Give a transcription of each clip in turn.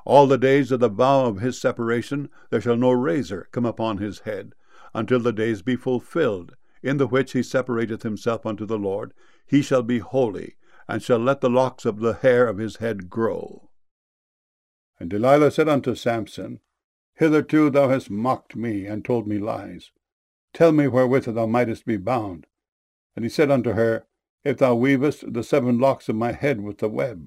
All the days of the vow of his separation there shall no razor come upon his head, until the days be fulfilled, in the which he separateth himself unto the Lord. He shall be holy, and shall let the locks of the hair of his head grow. And Delilah said unto Samson, Hitherto thou hast mocked me, and told me lies. Tell me wherewith thou mightest be bound. And he said unto her, If thou weavest the 7 locks of my head with the web.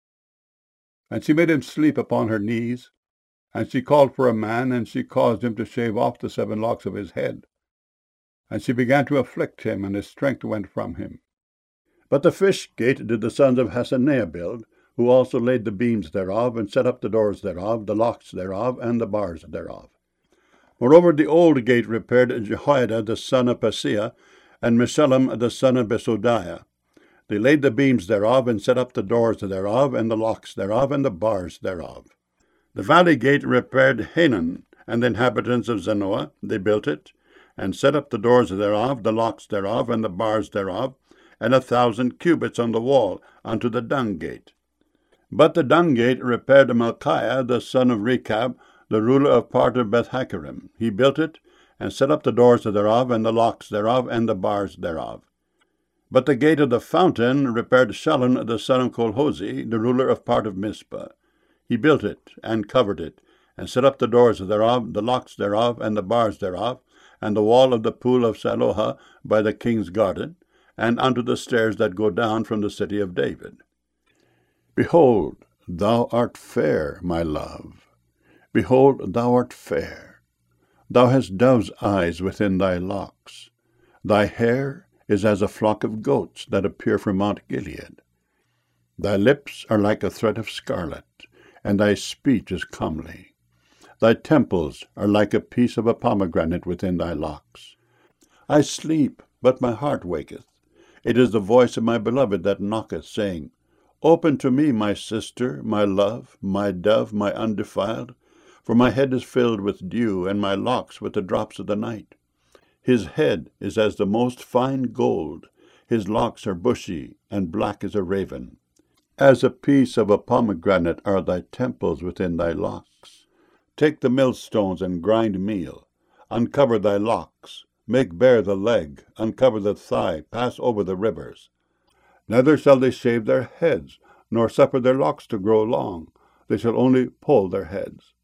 And she made him sleep upon her knees, and she called for a man, and she caused him to shave off the 7 locks of his head. And she began to afflict him, and his strength went from him. But the fish gate did the sons of Hasenaah build, who also laid the beams thereof, and set up the doors thereof, the locks thereof, and the bars thereof. Moreover, the old gate repaired Jehoiada the son of Paseah, and Meshullam the son of Besodiah. They laid the beams thereof, and set up the doors thereof, and the locks thereof, and the bars thereof. The valley gate repaired Hanan, and the inhabitants of Zanoah. They built it, and set up the doors thereof, the locks thereof, and the bars thereof, and 1,000 cubits on the wall, unto the dung gate. But the dung gate repaired Malchiah the son of Rechab, the ruler of part of Beth-Haccherem. He built it, and set up the doors thereof, and the locks thereof, and the bars thereof. But the gate of the fountain repaired Shallun the son of Colhozi, the ruler of part of Mizpah. He built it, and covered it, and set up the doors thereof, the locks thereof, and the bars thereof, and the wall of the pool of Siloah by the king's garden, and unto the stairs that go down from the city of David. Behold, thou art fair, my love. Behold, thou art fair. Thou hast dove's eyes within thy locks. Thy hair is as a flock of goats that appear from Mount Gilead. Thy lips are like a thread of scarlet, and thy speech is comely. Thy temples are like a piece of a pomegranate within thy locks. I sleep, but my heart waketh. It is the voice of my beloved that knocketh, saying, Open to me, my sister, my love, my dove, my undefiled, for my head is filled with dew, and my locks with the drops of the night. His head is as the most fine gold, his locks are bushy, and black as a raven. As a piece of a pomegranate are thy temples within thy locks. Take the millstones and grind meal. Uncover thy locks. Make bare the leg. Uncover the thigh. Pass over the rivers. Neither shall they shave their heads, nor suffer their locks to grow long. They shall only poll their heads.